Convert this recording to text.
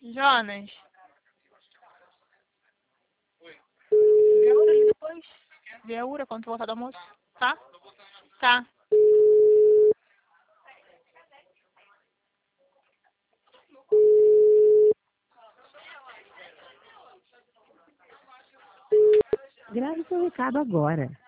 Jonas, vê a hora ali depois. Vê a hora quando tu voltar do almoço, tá? Tá. Grave seu recado agora.